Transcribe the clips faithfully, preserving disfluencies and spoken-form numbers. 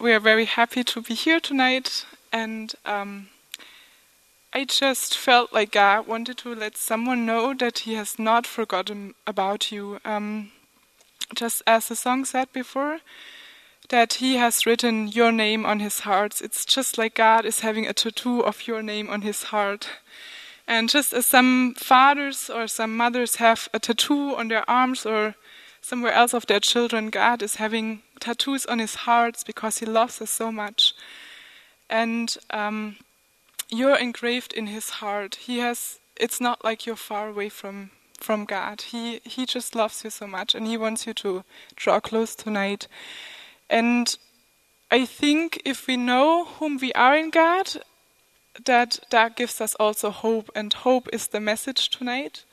we are very happy to be here tonight, and um, I just felt like God wanted to let someone know that He has not forgotten about you. Um, just as the song said before, that He has written your name on His heart. It's just like God is having a tattoo of your name on His heart. And just as some fathers or some mothers have a tattoo on their arms or somewhere else of their children, God is having tattoos on His hearts because He loves us so much. And um, you're engraved in His heart. He has. It's not like you're far away from, from God. He He just loves you so much, and He wants you to draw close tonight. And I think if we know whom we are in God, that that gives us also hope, and hope is the message tonight.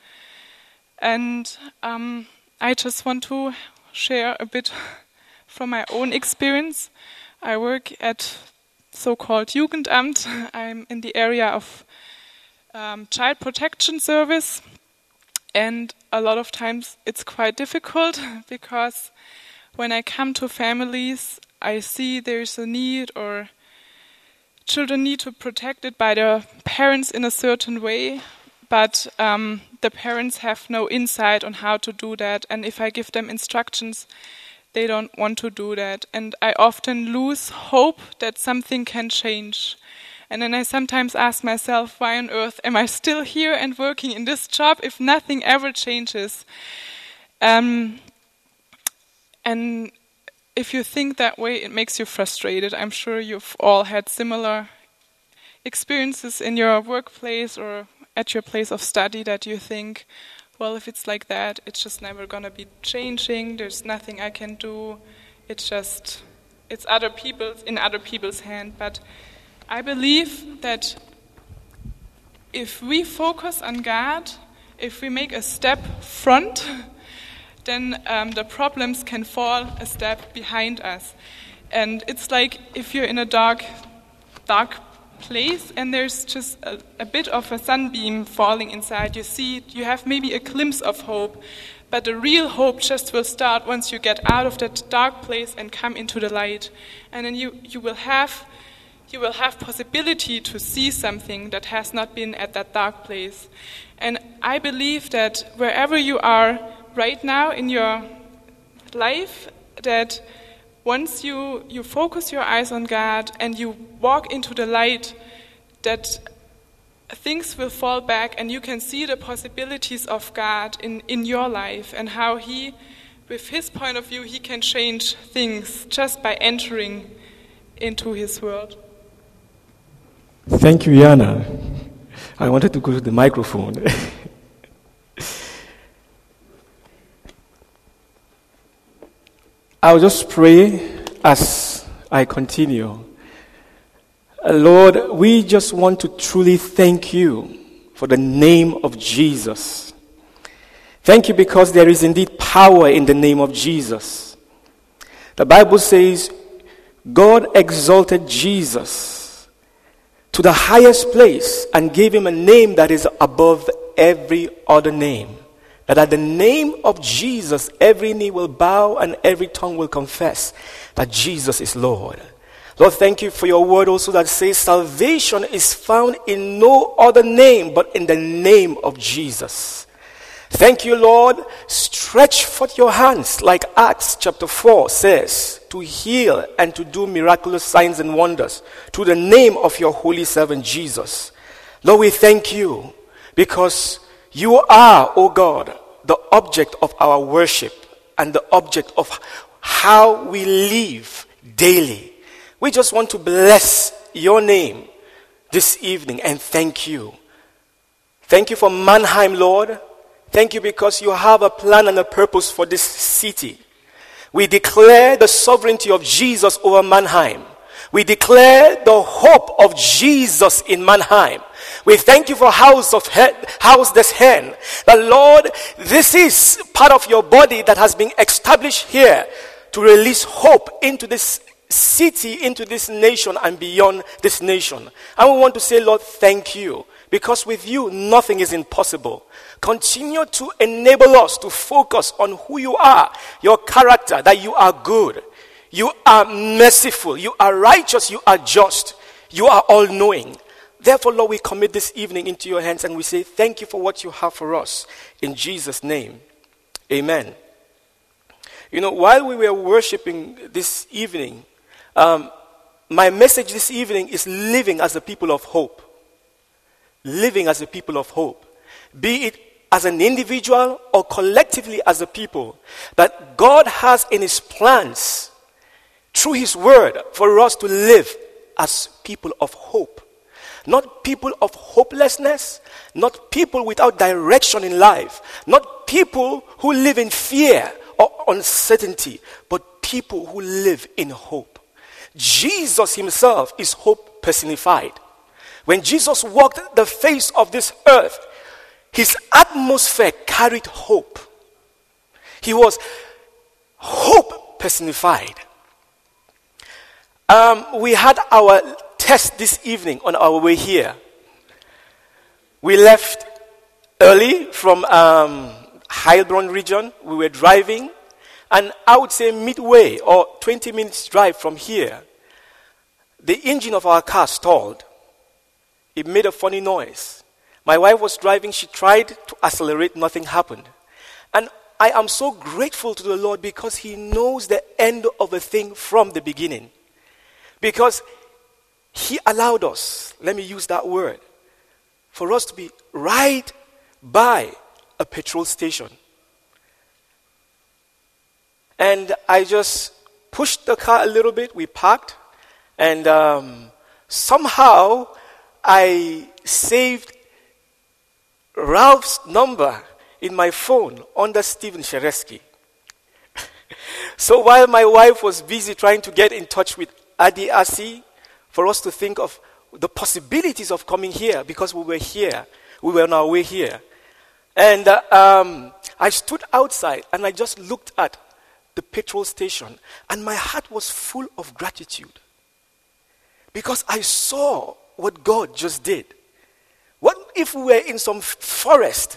And um, I just want to share a bit from my own experience. I work at so-called Jugendamt. I'm in the area of um, child protection service, and a lot of times it's quite difficult because when I come to families, I see there's a need, or children need to be protected by their parents in a certain way, but um, the parents have no insight on how to do that, and if I give them instructions, they don't want to do that, and I often lose hope that something can change. And then I sometimes ask myself, why on earth am I still here and working in this job if nothing ever changes? Um, and if you think that way, it makes you frustrated. I'm sure you've all had similar experiences in your workplace or at your place of study that you think, well, if it's like that, it's just never going to be changing. There's nothing I can do. It's just, it's other people's, in other people's hand. But I believe that if we focus on God, if we make a step front, then um, the problems can fall a step behind us. And it's like if you're in a dark, dark place and there's just a, a bit of a sunbeam falling inside. You see it, you have maybe a glimpse of hope, but the real hope just will start once you get out of that dark place and come into the light. And then you, you will have you will have possibility to see something that has not been at that dark place. And I believe that wherever you are right now in your life, that once you, you focus your eyes on God and you walk into the light, that things will fall back and you can see the possibilities of God in, in your life and how He, with His point of view, He can change things just by entering into His world. Thank you, Jana. I wanted to go to the microphone. I'll just pray as I continue. Uh, Lord, we just want to truly thank you for the name of Jesus. Thank you because there is indeed power in the name of Jesus. The Bible says God exalted Jesus to the highest place and gave him a name that is above every other name. That at the name of Jesus, every knee will bow and every tongue will confess that Jesus is Lord. Lord, thank you for your word also that says salvation is found in no other name but in the name of Jesus. Thank you, Lord. Stretch forth your hands like Acts chapter four says, to heal and to do miraculous signs and wonders through the name of your holy servant Jesus. Lord, we thank you because you are, O God, the object of our worship and the object of how we live daily. We just want to bless your name this evening and thank you. Thank you for Mannheim, Lord. Thank you because you have a plan and a purpose for this city. We declare the sovereignty of Jesus over Mannheim. We declare the hope of Jesus in Mannheim. We thank you for House of He- House des Herrn. The Lord, this is part of your body that has been established here to release hope into this city, into this nation and beyond this nation. And we want to say, Lord, thank you. Because with you, nothing is impossible. Continue to enable us to focus on who you are, your character, that you are good. You are merciful. You are righteous. You are just. You are all-knowing. Therefore, Lord, we commit this evening into your hands and we say thank you for what you have for us. In Jesus' name, amen. You know, while we were worshiping this evening, um, my message this evening is living as a people of hope. Living as a people of hope. Be it as an individual or collectively as a people. That God has in his plans, through his word, for us to live as people of hope. Not people of hopelessness, not people without direction in life, not people who live in fear or uncertainty, but people who live in hope. Jesus himself is hope personified. When Jesus walked the face of this earth, his atmosphere carried hope. He was hope personified. Um, we had our test this evening on our way here. We left early from um, Heilbronn region. We were driving, and I would say midway or twenty minutes drive from here, the engine of our car stalled. It made a funny noise. My wife was driving. She tried to accelerate. Nothing happened. And I am so grateful to the Lord because he knows the end of a thing from the beginning. Because he allowed us, let me use that word, for us to be right by a petrol station. And I just pushed the car a little bit, we parked, and um, somehow I saved Ralph's number in my phone under Stephen Sheresky. So while my wife was busy trying to get in touch with Adi Asi, for us to think of the possibilities of coming here, because we were here. We were on our way here. And uh, um, I stood outside and I just looked at the petrol station. And my heart was full of gratitude. Because I saw what God just did. What if we were in some forest?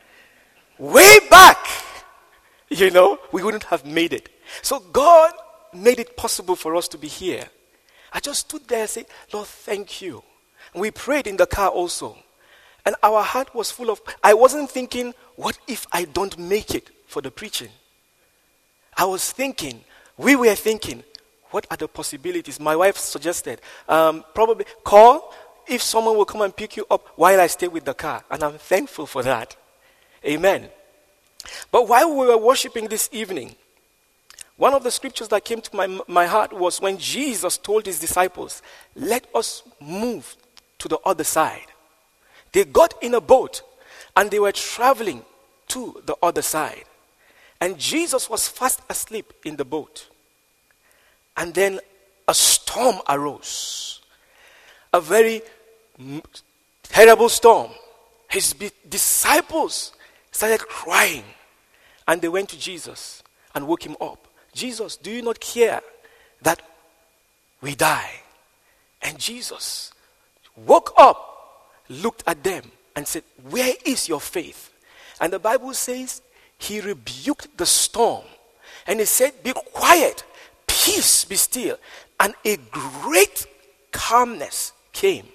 Way back, you know, we wouldn't have made it. So God made it possible for us to be here. I just stood there and said, Lord, thank you. And we prayed in the car also. And our heart was full of, I wasn't thinking, what if I don't make it for the preaching? I was thinking, we were thinking, what are the possibilities? My wife suggested, um, probably call if someone will come and pick you up while I stay with the car. And I'm thankful for that. Amen. But while we were worshiping this evening, one of the scriptures that came to my, my heart was when Jesus told his disciples, let us move to the other side. They got in a boat and they were traveling to the other side. And Jesus was fast asleep in the boat. And then a storm arose. A very m- terrible storm. His be- disciples started crying. And they went to Jesus and woke him up. Jesus, do you not care that we die? And Jesus woke up, looked at them, and said, where is your faith? And the Bible says he rebuked the storm. And he said, be quiet, peace be still. And a great calmness came.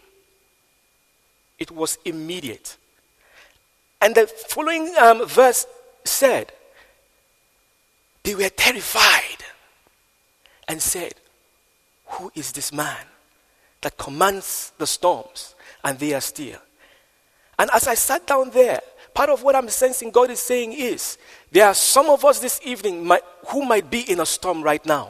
It was immediate. And the following um, verse said, they were terrified and said, who is this man that commands the storms and they are still? And as I sat down there, part of what I'm sensing God is saying is, there are some of us this evening might, who might be in a storm right now.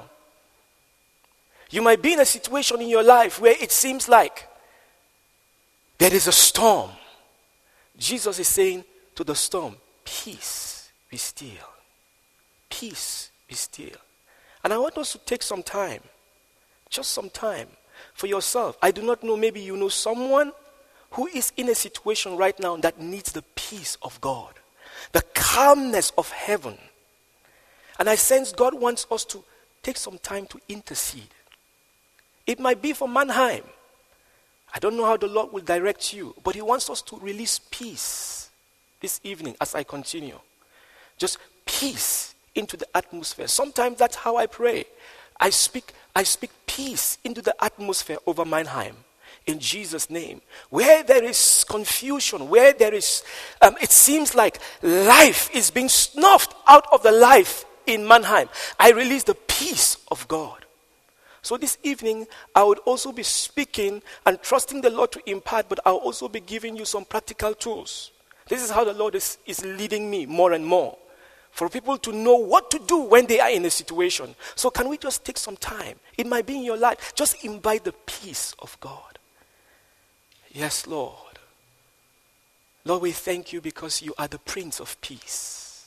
You might be in a situation in your life where it seems like there is a storm. Jesus is saying to the storm, peace, be still. Peace, be still. And I want us to take some time, just some time for yourself. I do not know, maybe you know someone who is in a situation right now that needs the peace of God, the calmness of heaven. And I sense God wants us to take some time to intercede. It might be for Mannheim. I don't know how the Lord will direct you, but he wants us to release peace this evening as I continue. Just peace into the atmosphere. Sometimes that's how I pray. I speak, I speak peace into the atmosphere over Mannheim. In Jesus' name. Where there is confusion, where there is, um, it seems like life is being snuffed out of the life in Mannheim, I release the peace of God. So this evening, I would also be speaking and trusting the Lord to impart, but I'll also be giving you some practical tools. This is how the Lord is, is leading me more and more. For people to know what to do when they are in a situation. So can we just take some time? It might be in your life. Just invite the peace of God. Yes, Lord. Lord, we thank you because you are the Prince of Peace.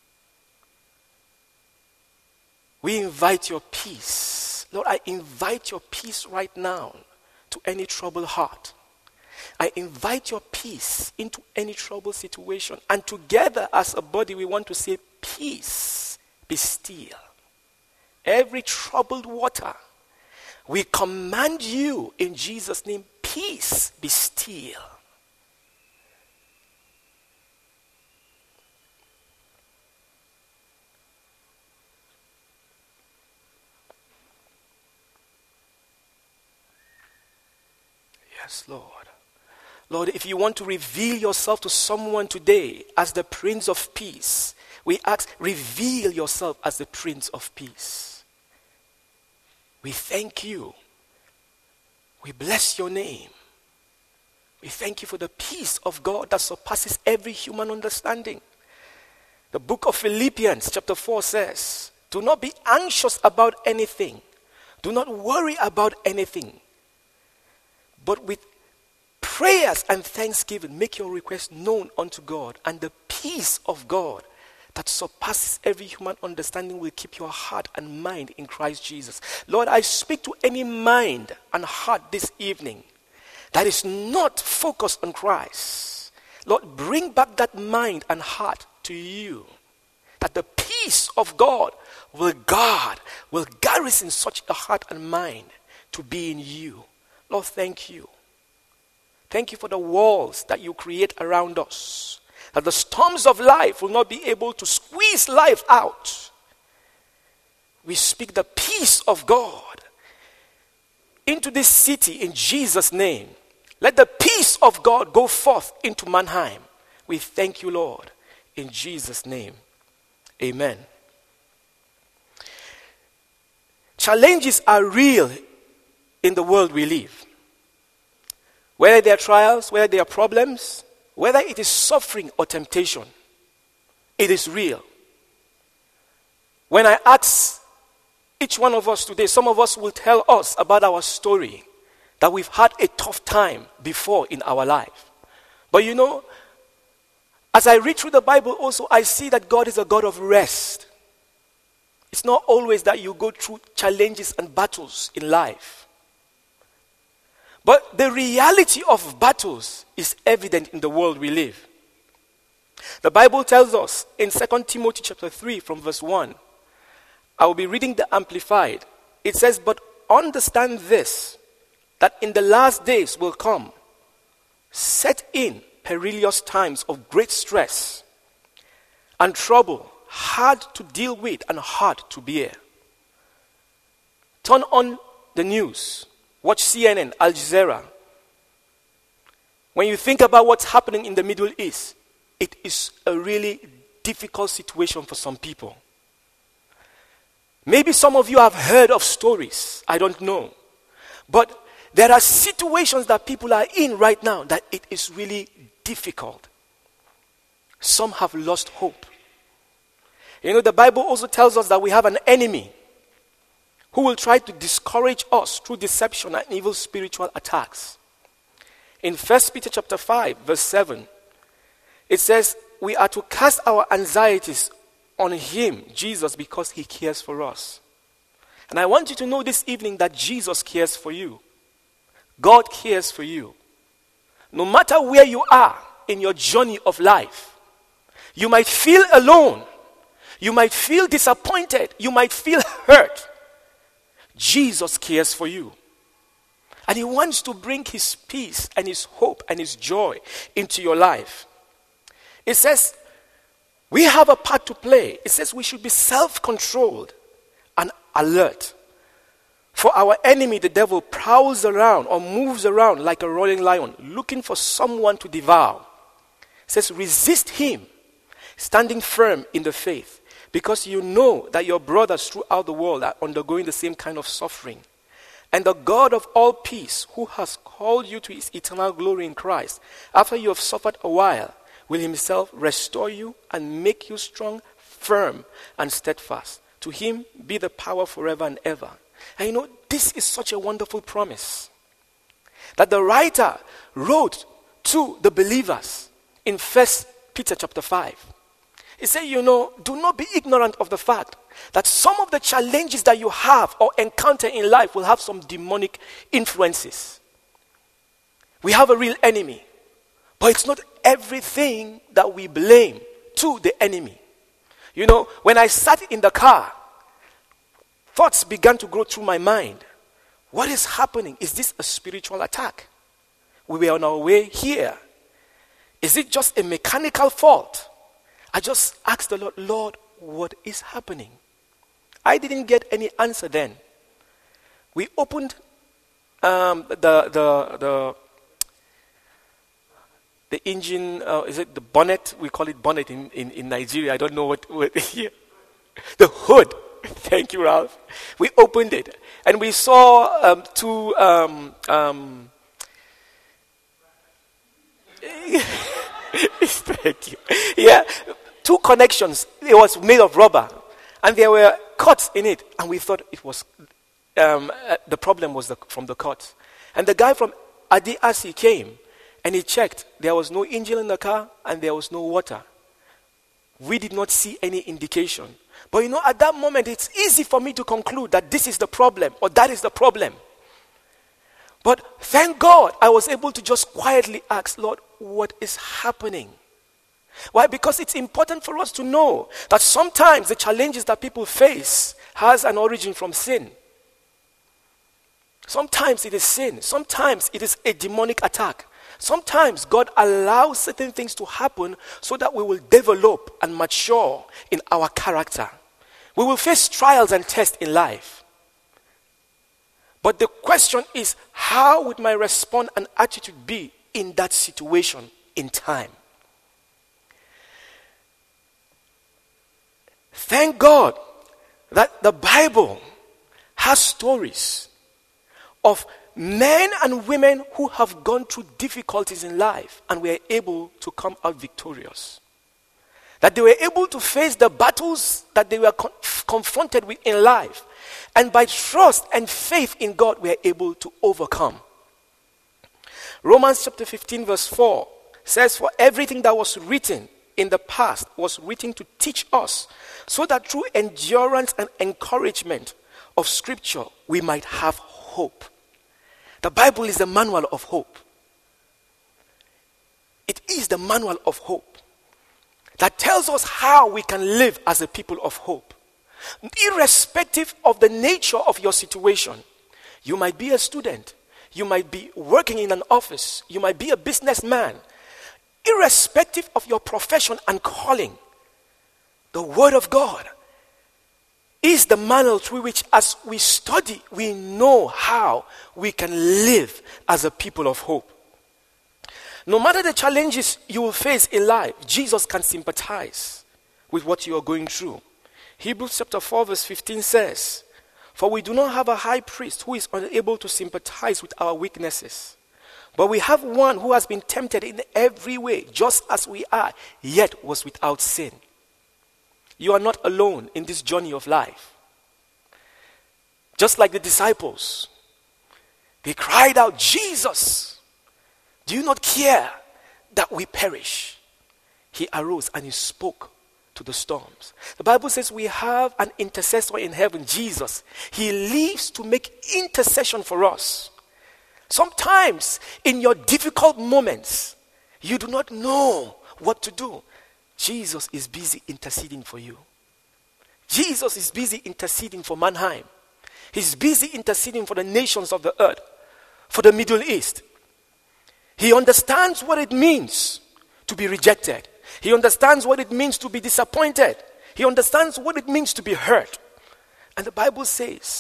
We invite your peace. Lord, I invite your peace right now to any troubled heart. I invite your peace into any troubled situation. And together as a body, we want to say, peace, be still. Every troubled water, we command you in Jesus' name, peace, be still. Yes, Lord. Lord, if you want to reveal yourself to someone today as the Prince of Peace, we ask, reveal yourself as the Prince of Peace. We thank you. We bless your name. We thank you for the peace of God that surpasses every human understanding. The book of Philippians chapter four says, do not be anxious about anything. Do not worry about anything. But with prayers and thanksgiving, make your request known unto God. And the peace of God that surpasses every human understanding will keep your heart and mind in Christ Jesus. Lord, I speak to any mind and heart this evening that is not focused on Christ. Lord, bring back that mind and heart to you. That the peace of God will guard, will garrison such a heart and mind to be in you. Lord, thank you. Thank you for the walls that you create around us. That the storms of life will not be able to squeeze life out. We speak the peace of God into this city in Jesus' name. Let the peace of God go forth into Mannheim. We thank you, Lord, in Jesus' name. Amen. Challenges are real in the world we live. Whether they are trials, whether they are problems, whether it is suffering or temptation, it is real. When I ask each one of us today, some of us will tell us about our story, that we've had a tough time before in our life. But you know, as I read through the Bible also, I see that God is a God of rest. It's not always that you go through challenges and battles in life. But the reality of battles is evident in the world we live. The Bible tells us in Second Timothy chapter three from verse one, I will be reading the Amplified. It says, but understand this, that in the last days will come, set in perilous times of great stress and trouble, hard to deal with and hard to bear. Turn on the news. Watch C N N, Al Jazeera. When you think about what's happening in the Middle East, it is a really difficult situation for some people. Maybe some of you have heard of stories, I don't know. But there are situations that people are in right now that it is really difficult. Some have lost hope. You know, the Bible also tells us that we have an enemy who will try to discourage us through deception and evil spiritual attacks. In First Peter chapter five, verse seven, it says, we are to cast our anxieties on him, Jesus, because he cares for us. And I want you to know this evening that Jesus cares for you. God cares for you. No matter where you are in your journey of life, you might feel alone. You might feel disappointed. You might feel hurt. Jesus cares for you. And he wants to bring his peace and his hope and his joy into your life. It says, we have a part to play. It says we should be self-controlled and alert. For our enemy, the devil, prowls around or moves around like a roaring lion, looking for someone to devour. It says, resist him, standing firm in the faith, because you know that your brothers throughout the world are undergoing the same kind of suffering. And the God of all peace, who has called you to his eternal glory in Christ, after you have suffered a while, will himself restore you and make you strong, firm, and steadfast. To him be the power forever and ever. And you know, this is such a wonderful promise that the writer wrote to the believers in First Peter chapter five. He said, you know, do not be ignorant of the fact that some of the challenges that you have or encounter in life will have some demonic influences. We have a real enemy, but it's not everything that we blame to the enemy. You know, when I sat in the car, thoughts began to go through my mind. What is happening? Is this a spiritual attack? We were on our way here. Is it just a mechanical fault? I just asked the Lord, Lord, what is happening? I didn't get any answer then. We opened um, the the the the engine. Uh, is it the bonnet? We call it bonnet in, in, in Nigeria. I don't know what. what here. The hood. Thank you, Ralph. We opened it and we saw um, two. Um, um, Thank you. Yeah, two connections. It was made of rubber, and there were cuts in it, and we thought it was um, uh, the problem was the, from the cuts. And the guy from Adi Asi came, and he checked. There was no engine in the car, and there was no water. We did not see any indication. But you know, at that moment, it's easy for me to conclude that this is the problem, or that is the problem. But thank God, I was able to just quietly ask, Lord, what is happening? Why? Because it's important for us to know that sometimes the challenges that people face has an origin from sin. Sometimes it is sin. Sometimes it is a demonic attack. Sometimes God allows certain things to happen so that we will develop and mature in our character. We will face trials and tests in life. But the question is, how would my response and attitude be in that situation in time? Thank God that the Bible has stories of men and women who have gone through difficulties in life and were able to come out victorious. That they were able to face the battles that they were con- confronted with in life. And by trust and faith in God, we are able to overcome. Romans chapter fifteen verse four says, for everything that was written in the past was written to teach us, so that through endurance and encouragement of Scripture, we might have hope. The Bible is the manual of hope. It is the manual of hope that tells us how we can live as a people of hope. Irrespective of the nature of your situation, you might be a student, you might be working in an office, you might be a businessman. Irrespective of your profession and calling, the Word of God is the manual through which, as we study, we know how we can live as a people of hope. No matter the challenges you will face in life, Jesus can sympathize with what you are going through. Hebrews chapter four verse fifteen says, for we do not have a high priest who is unable to sympathize with our weaknesses, but we have one who has been tempted in every way, just as we are, yet was without sin. You are not alone in this journey of life. Just like the disciples, they cried out, Jesus, do you not care that we perish? He arose and he spoke to the storms. The Bible says we have an intercessor in heaven, Jesus. He lives to make intercession for us. Sometimes in your difficult moments, you do not know what to do. Jesus is busy interceding for you. Jesus is busy interceding for Mannheim. He's busy interceding for the nations of the earth, for the Middle East. He understands what it means to be rejected. He understands what it means to be disappointed. He understands what it means to be hurt. And the Bible says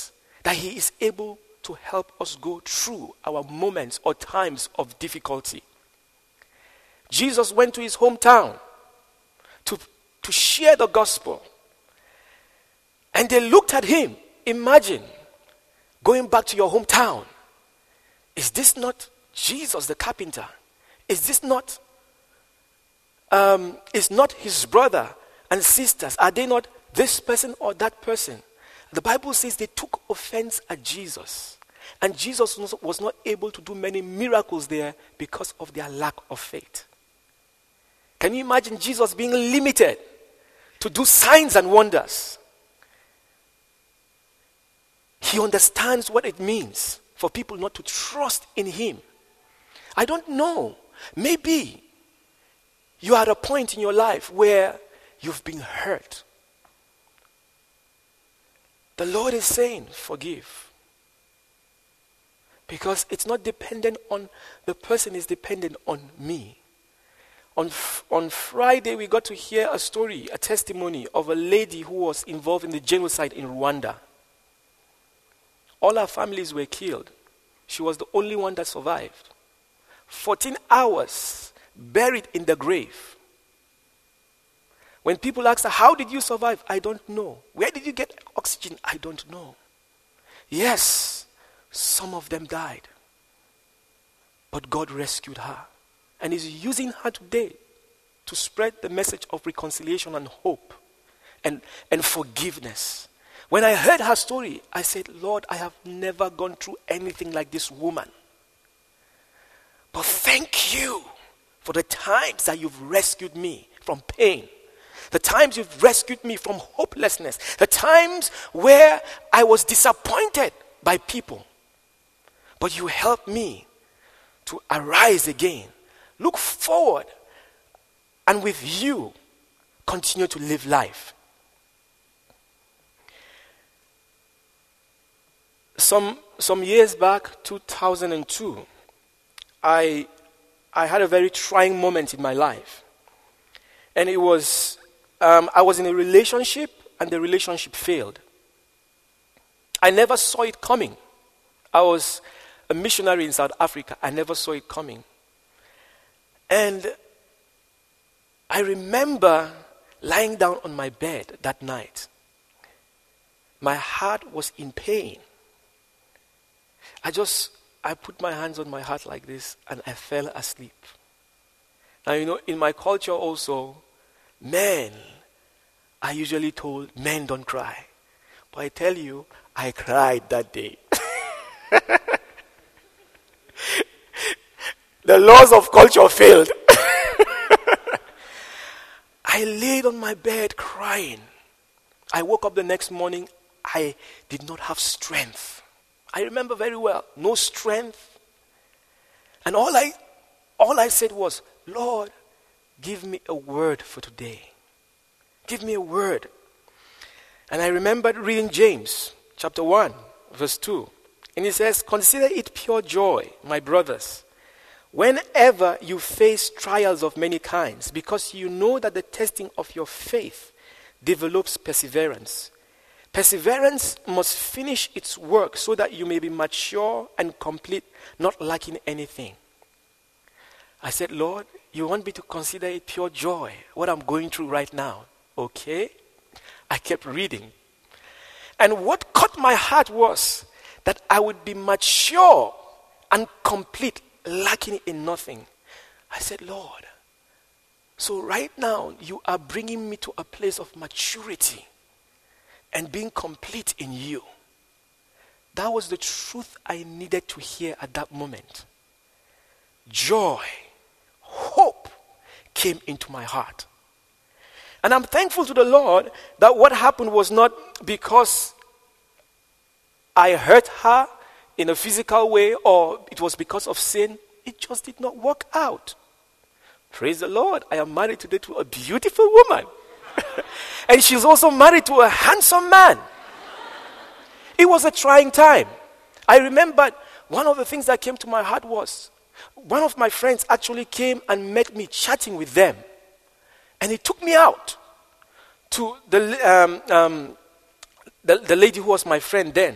that he is able to help us go through our moments or times of difficulty. Jesus went to his hometown to, to share the gospel. And they looked at him. Imagine going back to your hometown. Is this not Jesus the carpenter? Is this not, um, is not his brother and sisters? Are they not this person or that person? The Bible says they took offense at Jesus. And Jesus was not able to do many miracles there because of their lack of faith. Can you imagine Jesus being limited to do signs and wonders? He understands what it means for people not to trust in him. I don't know. Maybe you are at a point in your life where you've been hurt. The Lord is saying, forgive. Because it's not dependent on the person, it's dependent on me. On, on Friday, we got to hear a story, a testimony of a lady who was involved in the genocide in Rwanda. All her families were killed. She was the only one that survived. fourteen hours buried in the grave. When people ask her, how did you survive? I don't know. Where did you get oxygen? I don't know. Yes, some of them died. But God rescued her. And is using her today to spread the message of reconciliation and hope and, and forgiveness. When I heard her story, I said, Lord, I have never gone through anything like this woman. But thank you for the times that you've rescued me from pain. The times you've rescued me from hopelessness. The times where I was disappointed by people. But you helped me to arise again. Look forward. And with you, continue to live life. Some some years back, two thousand two, I I had a very trying moment in my life. And it was, um, I was in a relationship and the relationship failed. I never saw it coming. I was a missionary in South Africa. I never saw it coming. And I remember lying down on my bed that night. My heart was in pain. I just, I put my hands on my heart like this and I fell asleep. Now, you know, in my culture also, men are usually told, men don't cry. But I tell you, I cried that day. The laws of culture failed. I laid on my bed crying. I woke up the next morning, I did not have strength. I remember very well, no strength. And all I all I said was, Lord, give me a word for today. Give me a word. And I remembered reading James chapter one, verse two. And it says, consider it pure joy, my brothers, whenever you face trials of many kinds, because you know that the testing of your faith develops perseverance. Perseverance must finish its work so that you may be mature and complete, not lacking anything. I said, Lord, you want me to consider it pure joy, what I'm going through right now. Okay. I kept reading. And what caught my heart was that I would be mature and complete, lacking in nothing. I said, Lord, so right now you are bringing me to a place of maturity and being complete in you. That was the truth I needed to hear at that moment. Joy, hope came into my heart. And I'm thankful to the Lord that what happened was not because I hurt her in a physical way or it was because of sin. It just did not work out. Praise the Lord. I am married today to a beautiful woman. And she's also married to a handsome man. It was a trying time. I remember one of the things that came to my heart was one of my friends actually came and met me chatting with them. And he took me out to the, um, um, the, the lady who was my friend then.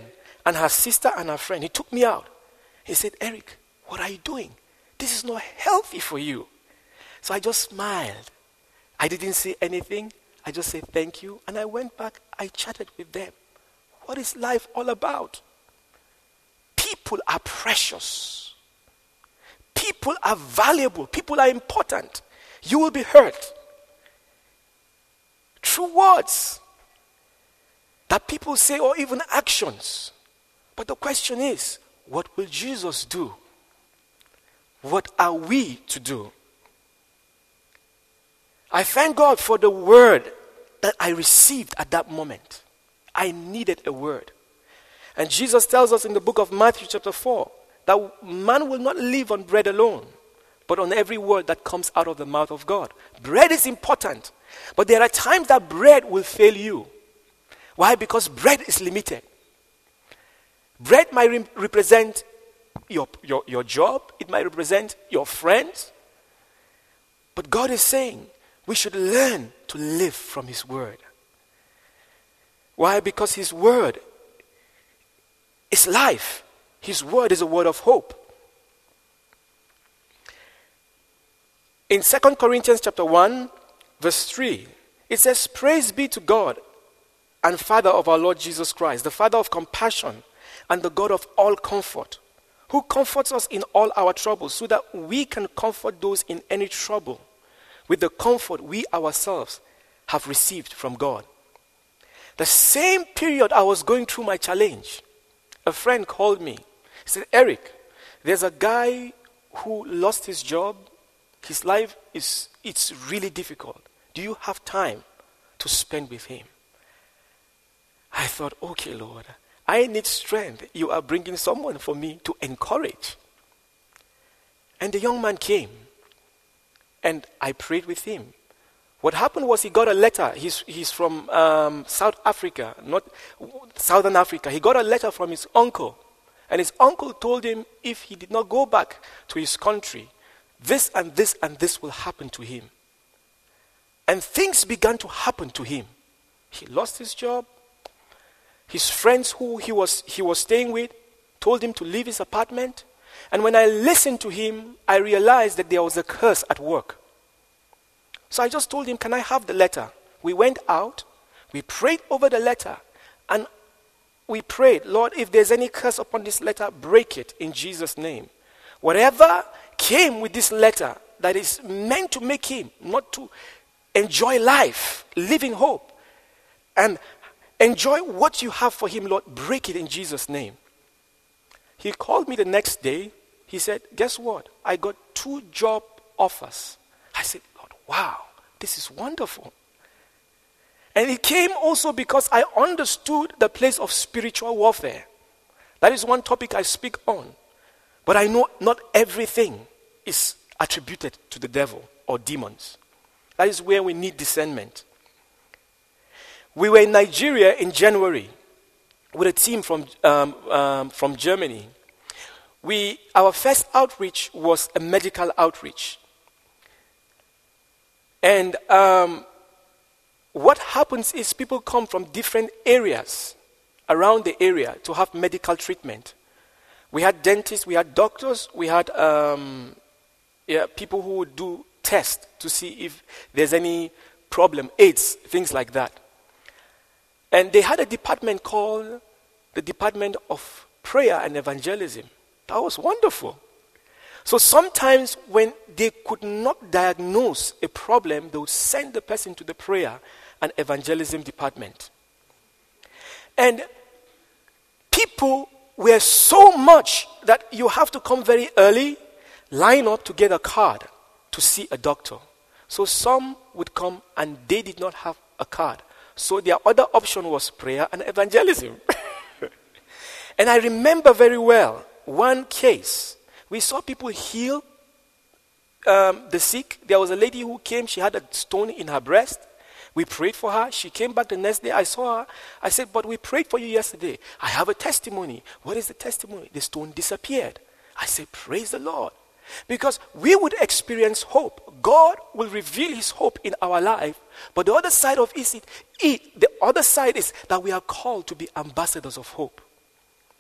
and her sister and her friend. He took me out. He said, Eric, what are you doing? This is not healthy for you. So I just smiled. I didn't say anything. I just said thank you. And I went back. I chatted with them. What is life all about? People are precious. People are valuable. People are important. You will be hurt. True words that people say, or even actions. But the question is, what will Jesus do? What are we to do? I thank God for the word that I received at that moment. I needed a word. And Jesus tells us in the book of Matthew chapter four that man will not live on bread alone, but on every word that comes out of the mouth of God. Bread is important, but there are times that bread will fail you. Why? Because bread is limited. Bread might re- represent your, your, your job. It might represent your friends. But God is saying we should learn to live from His word. Why? Because His word is life. His word is a word of hope. In Second Corinthians chapter one, verse three, it says, praise be to God and Father of our Lord Jesus Christ, the Father of compassion and the God of all comfort, who comforts us in all our troubles, so that we can comfort those in any trouble with the comfort we ourselves have received from God. The same period I was going through my challenge, a friend called me. He said, Eric, there's a guy who lost his job. His life is, it's really difficult. Do you have time to spend with him? I thought, okay, Lord, I need strength. You are bringing someone for me to encourage. And the young man came, and I prayed with him. What happened was he got a letter. He's, he's from um, South Africa, not Southern Africa. He got a letter from his uncle. And his uncle told him if he did not go back to his country, this and this and this will happen to him. And things began to happen to him. He lost his job. His friends who he was, he was staying with told him to leave his apartment. And when I listened to him, I realized that there was a curse at work. So I just told him, can I have the letter? We went out, we prayed over the letter, and we prayed, Lord, if there's any curse upon this letter, break it in Jesus' name. Whatever came with this letter that is meant to make him not to enjoy life, living hope, and enjoy what you have for him, Lord, break it in Jesus' name. He called me the next day. He said, guess what? I got two job offers. I said, Lord, wow, this is wonderful. And it came also because I understood the place of spiritual warfare. That is one topic I speak on. But I know not everything is attributed to the devil or demons. That is where we need discernment. We were in Nigeria in January with a team from um, um, from Germany. We our first outreach was a medical outreach. And um, what happens is people come from different areas around the area to have medical treatment. We had dentists, we had doctors, we had um, yeah, people who would do tests to see if there's any problem, AIDS, things like that. And they had a department called the Department of Prayer and Evangelism. That was wonderful. So sometimes when they could not diagnose a problem, they would send the person to the prayer and evangelism department. And people were so much that you have to come very early, line up to get a card to see a doctor. So some would come and they did not have a card. So their other option was prayer and evangelism. And I remember very well one case. We saw people heal um, the sick. There was a lady who came. She had a stone in her breast. We prayed for her. She came back the next day. I saw her. I said, but we prayed for you yesterday. I have a testimony. What is the testimony? The stone disappeared. I said, praise the Lord. Because we would experience hope. God will reveal His hope in our life. But the other side of it, it, the other side is that we are called to be ambassadors of hope.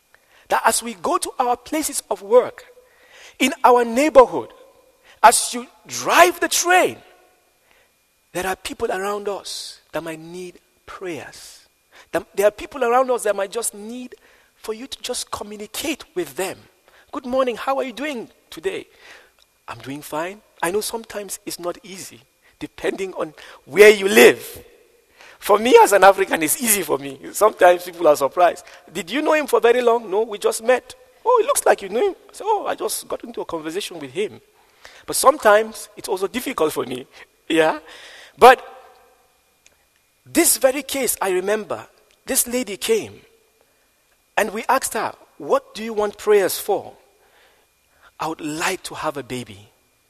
that as we go to our places of work, in our neighborhood, as you drive the train, there are people around us that might need prayers. There are people around us that might just need for you to just communicate with them. Good morning, how are you doing today? I'm doing fine. I know sometimes it's not easy, depending on where you live. For me as an African, it's easy for me. Sometimes people are surprised. Did you know him for very long? No, we just met. Oh, it looks like you know him. I said, oh, I just got into a conversation with him. But sometimes it's also difficult for me. Yeah? But this very case, I remember, this lady came and we asked her, what do you want prayers for? I would like to have a baby.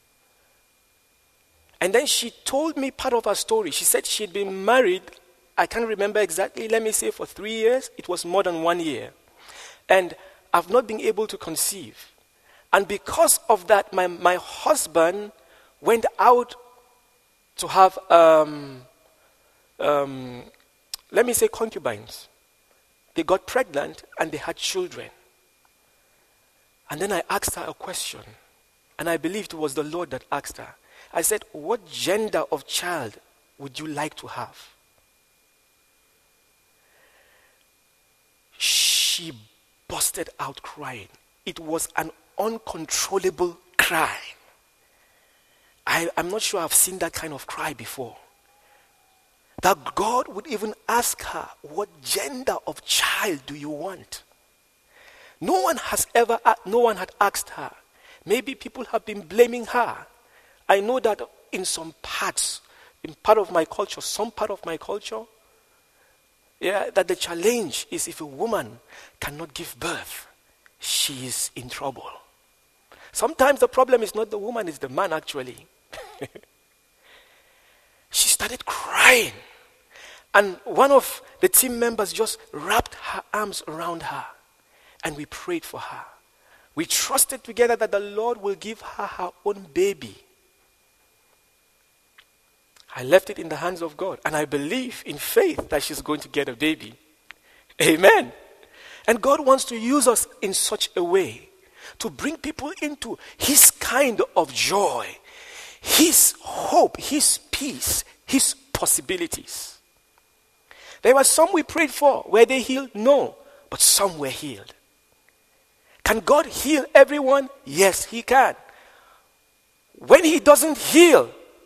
And then she told me part of her story. She said she'd been married, I can't remember exactly, let me say for three years. It was more than one year. And I've not been able to conceive. And because of that, my, my husband went out to have, um, um, let me say, concubines. They got pregnant and they had children. And then I asked her a question. And I believed it was the Lord that asked her. I said, what gender of child would you like to have? She busted out crying. It was an uncontrollable cry. I, I'm not sure I've seen that kind of cry before. That God would even ask her, what gender of child do you want? No one has ever, no one had asked her. Maybe people have been blaming her. I know that in some parts, in part of my culture, some part of my culture, yeah, that the challenge is if a woman cannot give birth, she is in trouble. Sometimes the problem is not the woman, it's the man actually. She started crying. And one of the team members just wrapped her arms around her. And we prayed for her. We trusted together that the Lord will give her her own baby. I left it in the hands of God. And I believe in faith that she's going to get a baby. Amen. And God wants to use us in such a way to bring people into His kind of joy, His hope, His peace, His possibilities. There were some we prayed for. Were they healed? No. But some were healed. Can God heal everyone? Yes, He can. When He doesn't heal,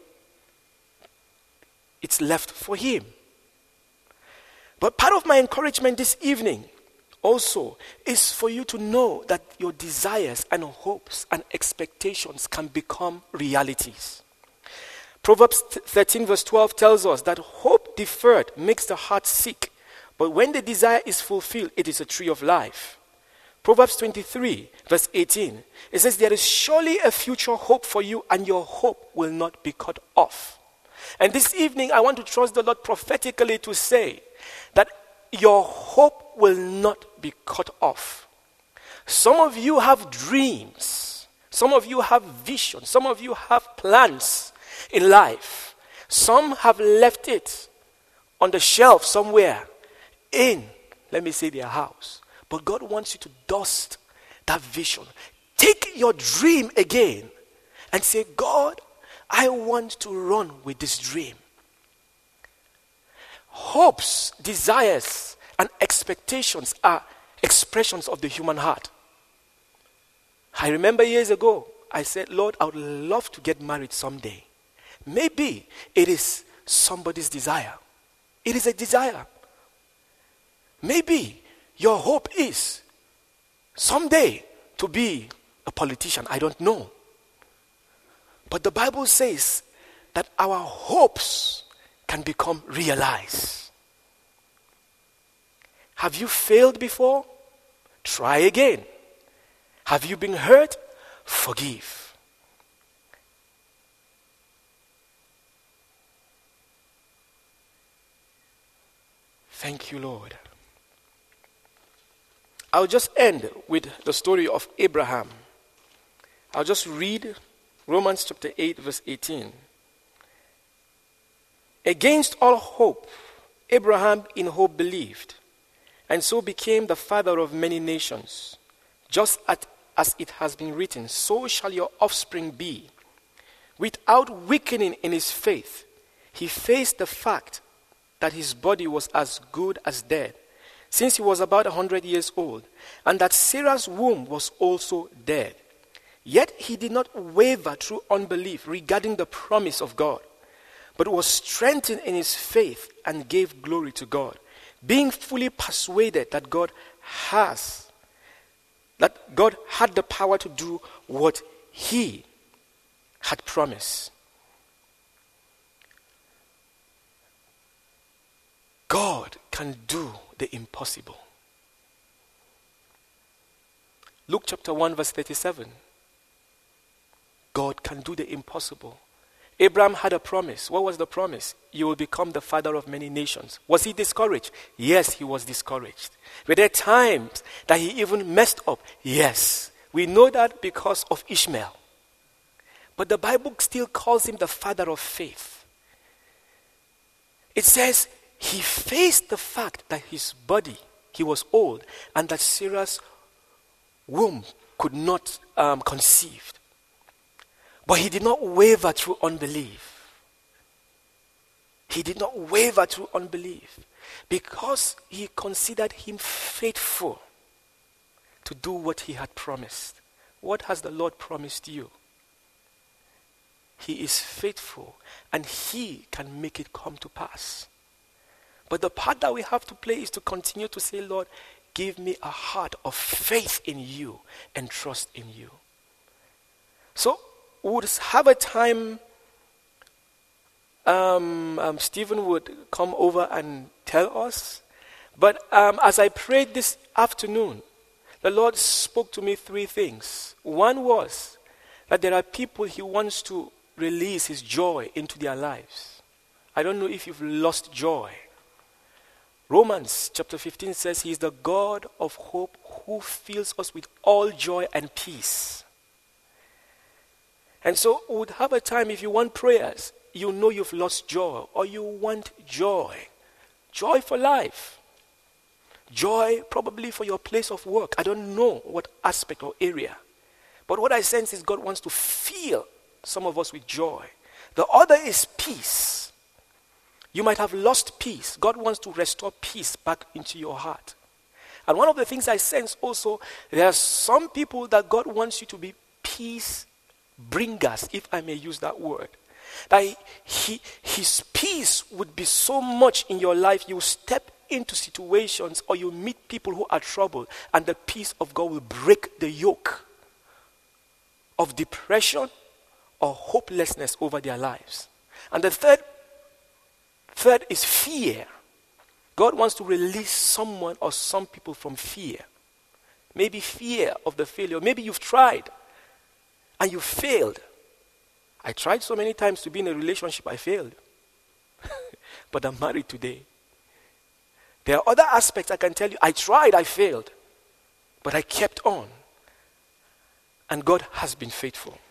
it's left for Him. But part of my encouragement this evening also is for you to know that your desires and hopes and expectations can become realities. Proverbs thirteen verse twelve tells us that hope deferred makes the heart sick, but when the desire is fulfilled, it is a tree of life. Proverbs twenty-three verse eighteen, it says, there is surely a future hope for you, and your hope will not be cut off. And this evening, I want to trust the Lord prophetically to say that your hope will not be cut off. Some of you have dreams. Some of you have visions. Some of you have plans in life. Some have left it on the shelf somewhere in, let me say, their house. But God wants you to dust that vision. Take your dream again and say, God, I want to run with this dream. Hopes, desires, and expectations are expressions of the human heart. I remember years ago, I said, Lord, I would love to get married someday. Maybe it is somebody's desire. It is a desire. Maybe your hope is someday to be a politician. I don't know. But the Bible says that our hopes can become realized. Have you failed before? Try again. Have you been hurt? Forgive. Thank you, Lord. I'll just end with the story of Abraham. I'll just read Romans chapter eight, verse eighteen. Against all hope, Abraham in hope believed, and so became the father of many nations. Just at, as it has been written, so shall your offspring be. Without weakening in his faith, he faced the fact that his body was as good as dead, since he was about a hundred years old, and that Sarah's womb was also dead. Yet he did not waver through unbelief regarding the promise of God, but was strengthened in his faith and gave glory to God, being fully persuaded that God has, that God had the power to do what he had promised. God can do the impossible. Luke chapter one verse thirty-seven. God can do the impossible. Abraham had a promise. What was the promise? You will become the father of many nations. Was he discouraged? Yes, he was discouraged. Were there times that he even messed up? Yes. We know that because of Ishmael. But the Bible still calls him the father of faith. It says he faced the fact that his body, he was old, and that Sarah's womb could not um, conceive. But he did not waver through unbelief. He did not waver through unbelief because he considered him faithful to do what he had promised. What has the Lord promised you? He is faithful and he can make it come to pass. But the part that we have to play is to continue to say, Lord, give me a heart of faith in you and trust in you. So, we would have a time, um, um, Stephen would come over and tell us. But um, as I prayed this afternoon, the Lord spoke to me three things. One was that there are people he wants to release his joy into their lives. I don't know if you've lost joy. Romans chapter fifteen says he is the God of hope who fills us with all joy and peace. And so we would have a time, if you want prayers, you know you've lost joy, or you want joy. Joy for life. Joy probably for your place of work. I don't know what aspect or area. But what I sense is God wants to fill some of us with joy. The other is peace. You might have lost peace. God wants to restore peace back into your heart. And one of the things I sense also, there are some people that God wants you to be peace bringers, if I may use that word. That he, his peace would be so much in your life, you step into situations or you meet people who are troubled, and the peace of God will break the yoke of depression or hopelessness over their lives. And the third, third is fear. God wants to release someone or some people from fear. Maybe fear of the failure. Maybe you've tried and you failed. I tried so many times to be in a relationship, I failed. But I'm married today. There are other aspects I can tell you. I tried, I failed. But I kept on. And God has been faithful.